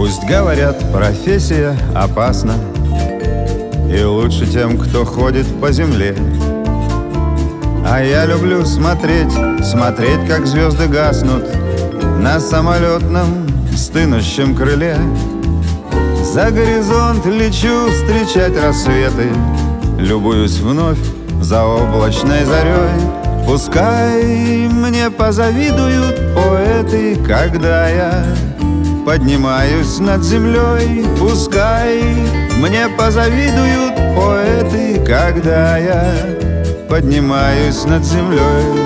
Пусть говорят, профессия опасна, и лучше тем, кто ходит по земле. А я люблю смотреть, как звезды гаснут на самолетном стынущем крыле. За горизонт лечу встречать рассветы, любуюсь вновь заоблачной зарей. Пускай мне позавидуют поэты, когда я поднимаюсь над землей. Пускай мне позавидуют поэты, когда я поднимаюсь над землей.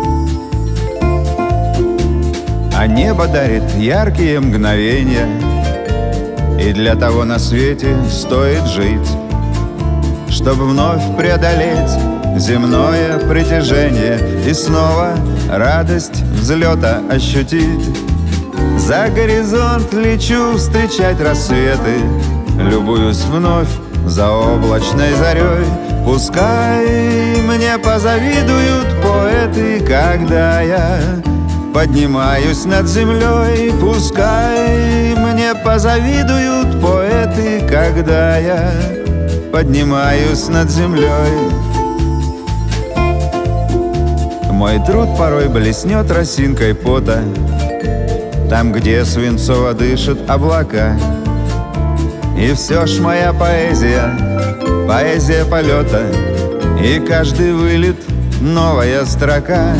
А небо дарит яркие мгновения, и для того на свете стоит жить, чтобы вновь преодолеть земное притяжение и снова радость взлета ощутить. За горизонт лечу встречать рассветы, любуюсь вновь заоблачной зарей. Пускай мне позавидуют поэты, когда я поднимаюсь над землей. Пускай мне позавидуют поэты, когда я поднимаюсь над землей. Мой труд порой блеснет росинкой пота там, где свинцово дышат облака. И все ж моя поэзия, поэзия полета, и каждый вылет новая строка.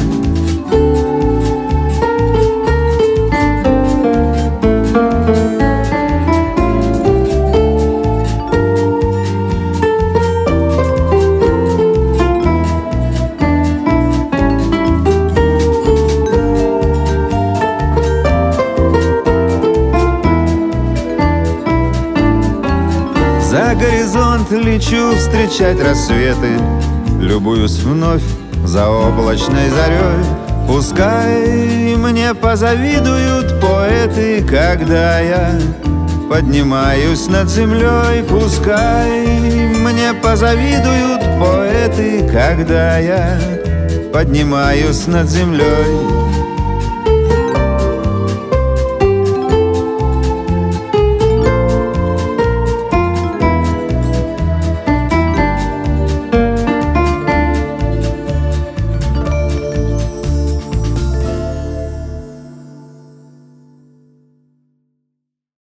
За горизонт лечу встречать рассветы, любуюсь вновь заоблачной зарей. Пускай мне позавидуют поэты, когда я поднимаюсь над землей. Пускай мне позавидуют поэты, когда я поднимаюсь над землей.